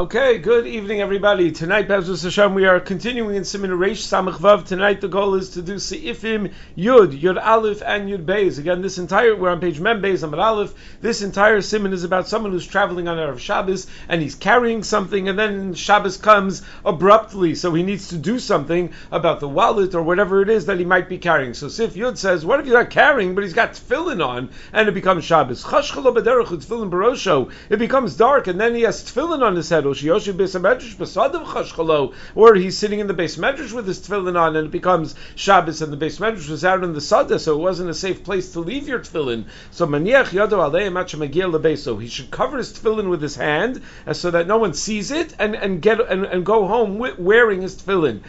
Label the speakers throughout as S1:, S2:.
S1: Okay, good evening, everybody. Tonight, Bezos Hashem, we are continuing in Siman Reish Samach Vav. Tonight, the goal is to do Seifim Yud Aleph, and Yud Beis. Again, we're on page Mem Beis Amud Aleph. This entire Siman is about someone who's traveling on Erev Shabbos, and he's carrying something, and then Shabbos comes abruptly, so he needs to do something about the wallet or whatever it is that he might be carrying. So Sif Yud says, what if he's not carrying, but he's got tefillin on, and it becomes Shabbos? Chashchalo b'derech tefillin barosho. It becomes dark, and then he has tefillin on his head. Or he's sitting in the Beis Medrash with his tefillin on, and it becomes Shabbos, and the Beis Medrash was out in the Sada, so it wasn't a safe place to leave your tefillin. So maniach yado aleim at shemagiel lebeso. He should cover his tefillin with his hand, so that no one sees it, and go home wearing his tefillin.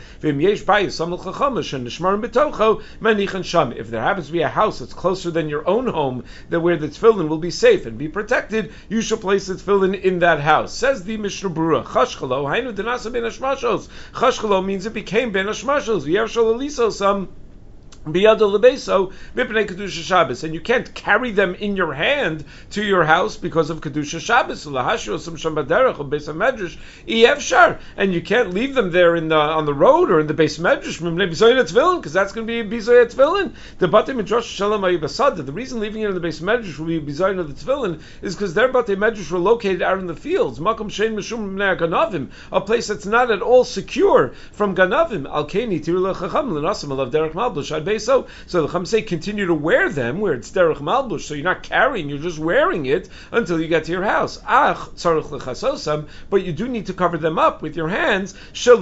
S1: If there happens to be a house that's closer than your own home, that where the tefillin will be safe and be protected, you should place the tefillin in that house. Says the Mishnah Berurah, Chashchalo, Hainu Denasa Ben Hashmashos. Chashchalo means it became Ben Hashmashos. V'yarshal Eliso some. And you can't carry them in your hand to your house because of Kedusha Shabbos. And you can't leave them there on the road or in the Beis Medrash because that's going to be Bizoy Tefillin. The reason leaving it in the Beis Medrash will be Bizoy of the Tefillin is because their Batei Medrash were located out in the fields, a place that's not at all secure from Ganavim. So the Chacham say continue to wear them where it's derech malbush, so you're not carrying, you're just wearing it until you get to your house. But you do need to cover them up with your hands, so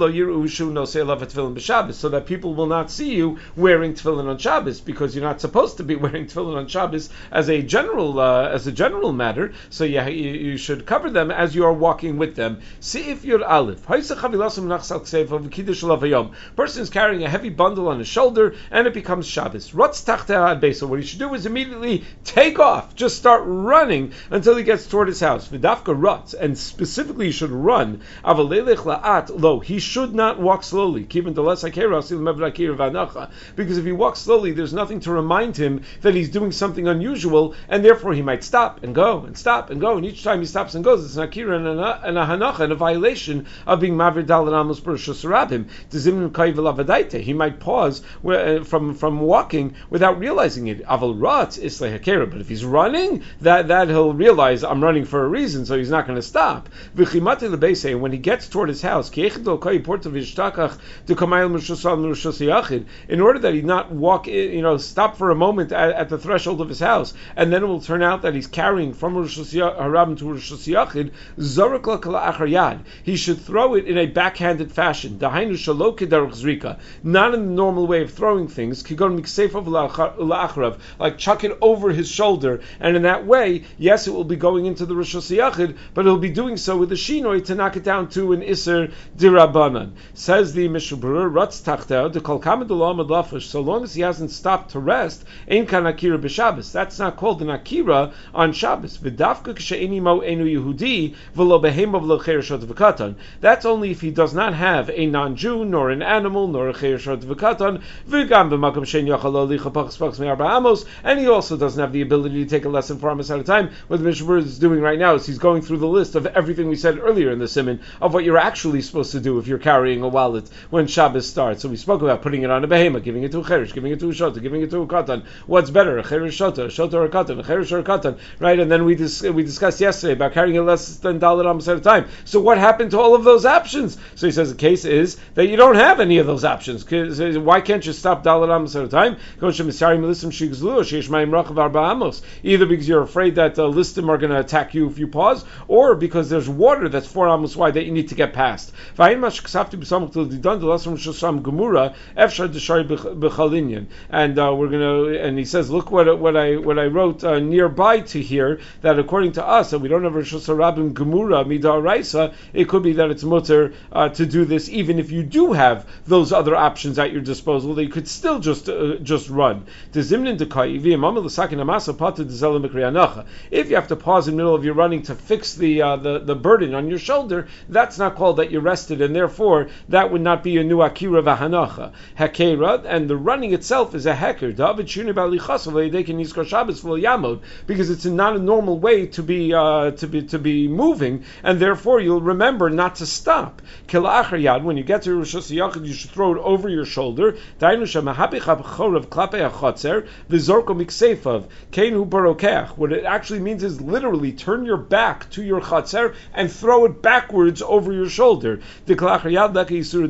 S1: that people will not see you wearing tefillin on Shabbos, because you're not supposed to be wearing tefillin on Shabbos as a general matter. So you should cover them as you are walking with them. See if you're Aleph. Person is carrying a heavy bundle on his shoulder, and it becomes Shabbos. What he should do is immediately take off, just start running until he gets toward his house. V'dafka ruts, and specifically he should run. He should not walk slowly. Because if he walks slowly, there's nothing to remind him that he's doing something unusual, and therefore he might stop and go, and each time he stops and goes, it's an akira and a hanacha, and a violation of being mavir dalad amos b'rishus rabim. He might pause from walking without realizing it. Aval rat is lehakera, but if he's running, that he'll realize I'm running for a reason, so he's not going to stop. When he gets toward his house, in order that he not walk, stop for a moment at the threshold of his house, and then it will turn out that he's carrying from Rosh Hashanah to Rosh Hashanah, he should throw it in a backhanded fashion, not in the normal way of throwing things, like chuck it over his shoulder, and in that way, yes, it will be going into the Rosh Hashanah, but it'll be doing so with a shinoi to knock it down to an Isser Dirabanan. Says the Mishnah Berurah, Ratz Tachtah, the Kol Kamad L'Amad Lafish, so long as he hasn't stopped to rest, Ein Kan Akira b'Shabbos. That's not called an Akira on Shabbos. V'dafka k'she'eni mo enu Yehudi, v'lo behema v'lo chereshot v'katan. That's only if he does not have a non-Jew, nor an animal, nor a chereshot v'katan, v'gam b'makom she'en yachal lo licha pachas pachas me'arba amos, and he also doesn't have the ability to take a lesson for amos at a time. What the Mishnah Berurah is doing right now is he's going through the list of everything we said earlier in the Siman of what you're actually supposed to do if you're carrying a wallet when Shabbos starts. So we spoke about putting it on a behema, giving it to a cheresh, giving it to a shota, giving it to a katan. What's better, a cheresh shota or a katan, a cheresh or a katan, right? And then we discussed yesterday about carrying it less than daled amos at a time. So what happened to all of those options? So he says the case is that you don't have any of those options. Why can't you stop daled amos at a time? Either because you're afraid that the listim are going to attack you if you pause, or because there's water that's 4 amos wide that you need to get past. And we're gonna, and he says, look what I wrote nearby to here, that according to us, that we don't have Rosh Hashanah Gemura Midaraisa, it could be that it's mutter to do this, even if you do have those other options at your disposal, that you could still just run. If you have to pause in the middle of your running to fix the burden on your shoulder, that's not called that you rested, and therefore that would not be a new akira v'hanacha. Hakera, and the running itself is a heker. Because it's not a normal way to be moving, and therefore you'll remember not to stop. When you get to Rosh Hashanah, you should throw it over your shoulder. What it actually means is literally turn your back to your chatzer and throw it backwards over your shoulder. Because when you do a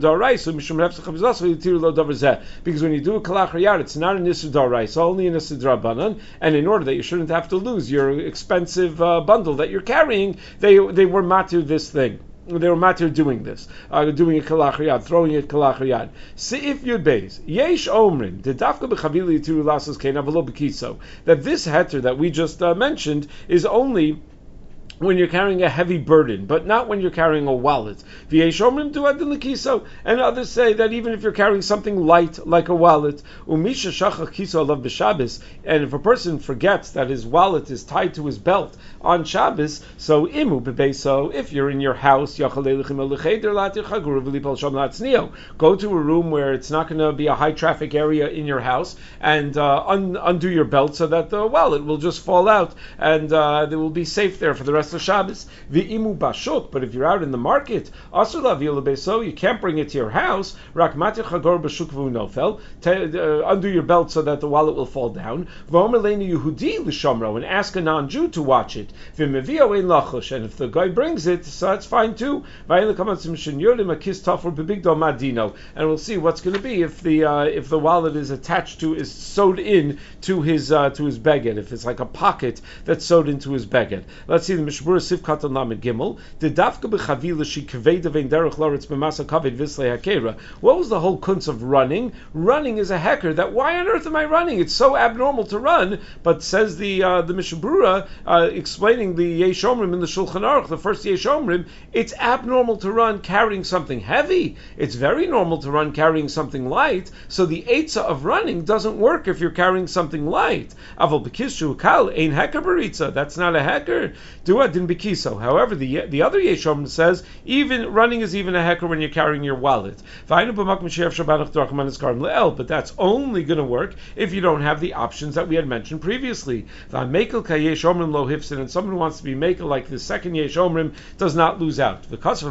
S1: kalach yad, it's not an isur daraisa, only an isur drabanan. And in order that you shouldn't have to lose your expensive bundle that you're carrying, they were matir this thing. They were matter doing this, doing a kalach riyad, throwing a kalach riyad. Seif Yud Beis, Yesh Omrin, the dafka b'chavili yitiru lasas kein avalo b'kiso. That this heter that we just mentioned is only when you're carrying a heavy burden, but not when you're carrying a wallet. And others say that even if you're carrying something light like a wallet, and if a person forgets that his wallet is tied to his belt on Shabbos, so if you're in your house, go to a room where it's not going to be a high traffic area in your house, and undo your belt so that the wallet will just fall out, and they will be safe there for the rest of Shabbos. V'imu bashuk, but if you're out in the market, you can't bring it to your house. Undo your belt so that the wallet will fall down. And ask a non-Jew to watch it. And if the guy brings it, so that's fine too. And we'll see what's going to be if the wallet is attached to, is sewed in to his beged, if it's like a pocket that's sewed into his beged. Let's see the Mishmur Sivkat Lamed Gimel. The dafka b'chavila she kaveda vein derech loretz b'masa kaved vislei hakera. What was the whole kunz of running? Running is a heker. That why on earth am I running? It's so abnormal to run. But says the Mishabura explaining the Yesh Omrim in the Shulchan Aruch, the first Yesh Omrim, it's abnormal to run carrying something heavy. It's very normal to run carrying something light. So the eitzah of running doesn't work if you're carrying something light. Aval b'kishu kal ein heker baritza. That's not a heker. Dua din b'kiso. However, the other Yesh Omrim says even running is even a heker when you're carrying your wallet. But that's only going to work if you don't have the options that we had mentioned previously. And someone who wants to be makel like the second Yesh Omrim does not lose out. That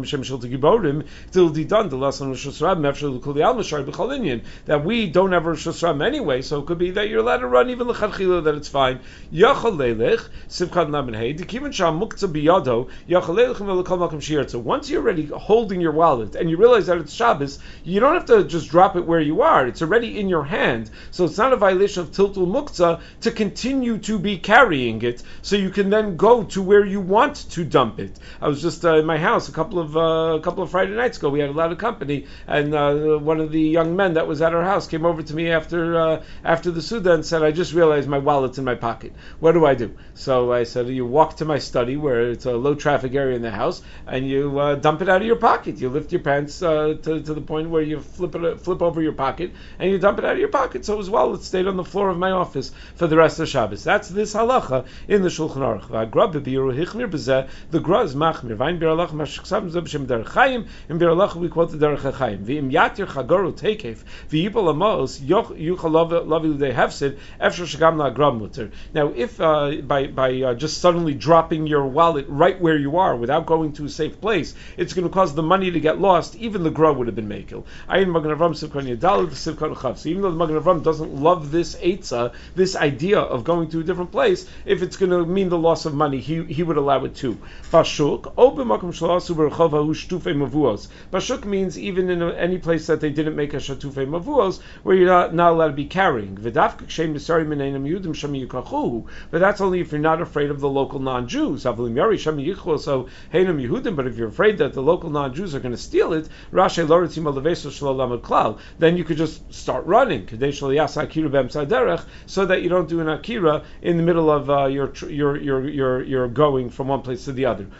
S1: we don't have Rosh Hashanah anyway, so it could be that you're allowed to run even l'chadchila, that it's fine. Once you're already holding your wallet and you realize that it's Shabbos, you don't have to just drop it where you are. It's already in your hand. So it's not a violation of tiltul muktzah to continue to be carrying it, so you can then go to where you want to dump it. I was just in my house a couple of Friday nights ago. We had a lot of company, and one of the young men that was at our house came over to me after the Suda and said, "I just realized my wallet's in my pocket. What do I do?" So I said, "You walk to my study where it's a low traffic area in the house, and you dump it out of your pocket. You lift your pants to the point where you flip over your pocket, and you dump it out of your pocket." So his wallet stayed on the floor of my office for the rest of Shabbos. That's this halacha in the Shulchan Aruch. The Gra is machmir. Vayin bir halacha mashiksav zebshem derech chayim. In bir halacha we quote the derech chayim. V'im yatir chagoru tekef v'yipol amos yuchal lavi l'dei hefsid efshar shagam la'agra muter. Now, if by just suddenly dropping your wallet right where you are without going to a safe place, it's going to cause the money to get lost, even the Gra would have been makel. Ayin Magen Avram Sivkon Yadal Sivkon Chav. So even though the Magen Avram doesn't love this eitzah, this idea of going to a different place, if it's going to mean the loss of money, he would allow it too. Bashuk, Bashuk means even in any place that they didn't make a shatufei mavuos, where you're not allowed to be carrying. But that's only if you're not afraid of the local non-Jews. non-Jews. So but if you're afraid that the local non-Jews are going to steal it, then you could just start running, so that you don't do an akira in the middle of you're going from one place to the other.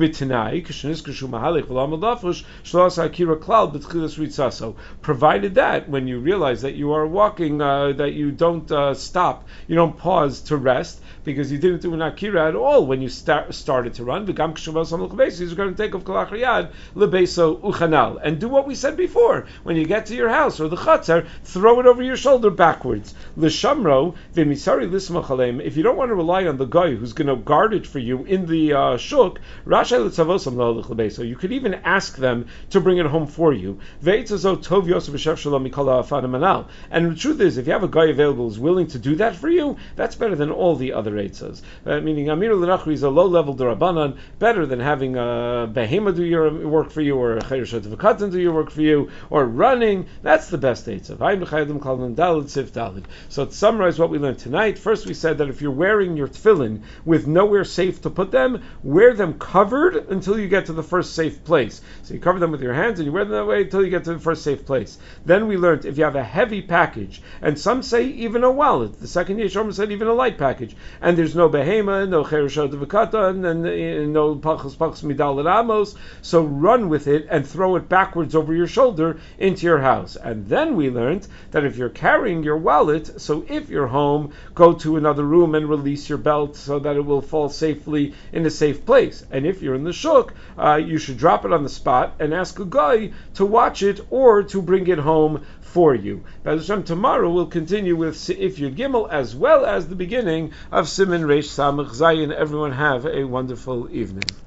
S1: Provided that when you realize that you are walking, that you don't stop, you don't pause to rest, because you didn't do an akira at all when you started to run. He's going to take off kalach lebeso uchanal, and do what we said before. When you get to your house or the chatzar, throw it over your shoulder backwards. L'shamro v'misari lismachalem. If you don't want to rely on the guy who's going to guard it for you in the shuk, rashay l'tzavosam lo'lich lebeso. You could even ask them to bring it home for you. Ve'etzazo tov yosef v'shef shalom mikol ha'afanim anal. And the truth is, if you have a guy available who's willing to do that for you, that's better than all the other eitzas. Meaning, Amir l'nachri is a low-level derabanan, better than having a behema do your work for you, or a chereshet v'katan do your work for you, or running. That's the best eitzah. So to summarize what we learned tonight, first we said that if you're wearing your tefillin with nowhere safe to put them, wear them covered until you get to the first safe place. So you cover them with your hands and you wear them that way until you get to the first safe place. Then we learned if you have a heavy package, and some say even a wallet, the second Yeshua said even a light package, and there's no behema, no chereshet v'katan, and no pachas midal and amos, so run with it and throw it backwards over your shoulder into your house. And then we learned that if you're carrying your wallet, so if you're home, go to another room and release your belt so that it will fall safely in a safe place. And if you're in the shuk, you should drop it on the spot and ask a guy to watch it or to bring it home for you. B'ez Hashem, tomorrow we'll continue with Seif Yud Gimel as well as the beginning of Siman Reish Samach Zayin. Everyone have a wonderful evening.